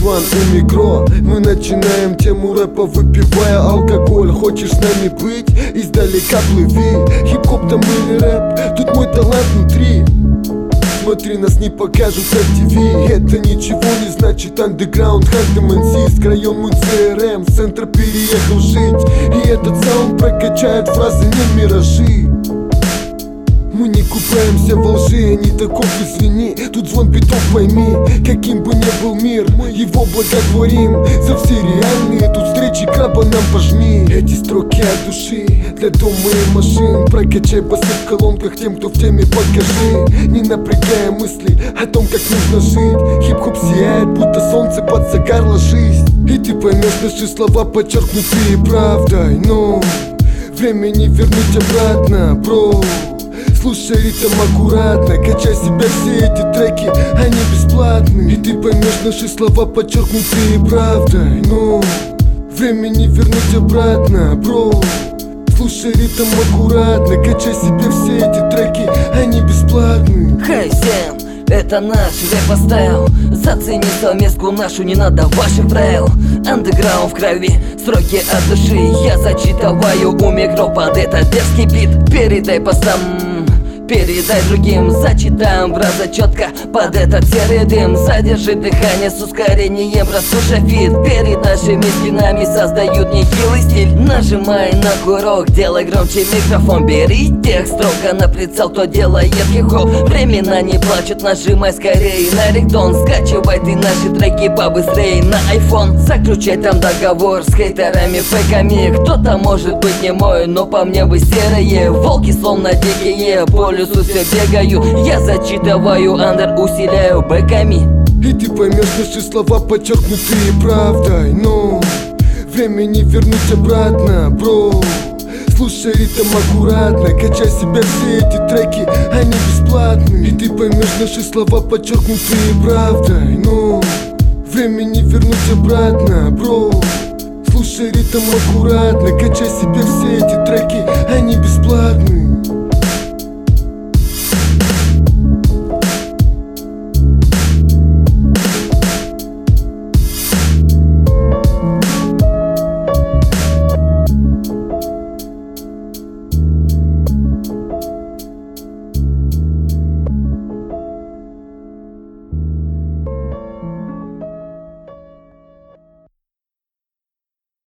Иван и Микро. Мы начинаем тему рэпа, выпивая алкоголь. Хочешь с нами быть? Издалека плыви. Хип-хоп там или рэп, тут мой талант внутри. Смотри, нас не покажут на ТВ. Это ничего не значит. Андеграунд, Хардем МС, с краем мы ЦРМ, с центра переехал жить. И этот саунд прокачает фразы, не миражи. Мы не купаемся во лжи, не таков, извини. Тут звон битов, пойми, каким бы ни был мир, мы его благотворим за все реальные тут встречи, краба нам пожми. Эти строки от души для дома и машин. Прокачай басы в колонках тем, кто в теме, покажи. Не напрягая мысли о том, как нужно жить. Хип-хоп сияет, будто солнце под загар ложись. И ты поймешь наши слова, подчеркнутые правдой. Но время не вернуть обратно, бро. Слушай ритм аккуратно, качай себя, все эти треки, они бесплатны. И ты поймешь наши слова, подчеркнутые правдой. Но время не вернуть обратно, бро. Слушай ритм аккуратно, качай себе, все эти треки, они бесплатны. Хей, всем, это наш рэп-стайл. Зацени совместку нашу, не надо ваших правил. Андеграунд в крови, строки от души я зачитываю у микро под этот дерзкий бит. Передай постам, передай другим, зачитаем в раза четко под этот серый дым. Задержи дыхание с ускорением, прослушай фит. Перед нашими спинами создают нехилый стиль. Нажимай на курок, делай громче микрофон. Бери текст строго на прицел, кто делает хип-хоп. Времена не плачут, нажимай скорее на ректон. Скачивай ты наши треки побыстрее на iPhone. Заключай там договор с хейтерами, фейками. Кто-то может быть не мой, но по мне вы серые. Волки словно дикие, по лесу все бегаю. Я зачитываю, андер усиляю бэками. И ты поймешь наши слова, подчеркнутые правдой. Но время не вернуть обратно, бро. Слушай ритм аккуратно, качай себя, все эти треки, они бесплатны. И ты поймешь наши слова, подчеркнутые правдой. Но время не вернуть обратно, бро. Слушай ритм аккуратно, качай себе, все эти треки, они бесплатны.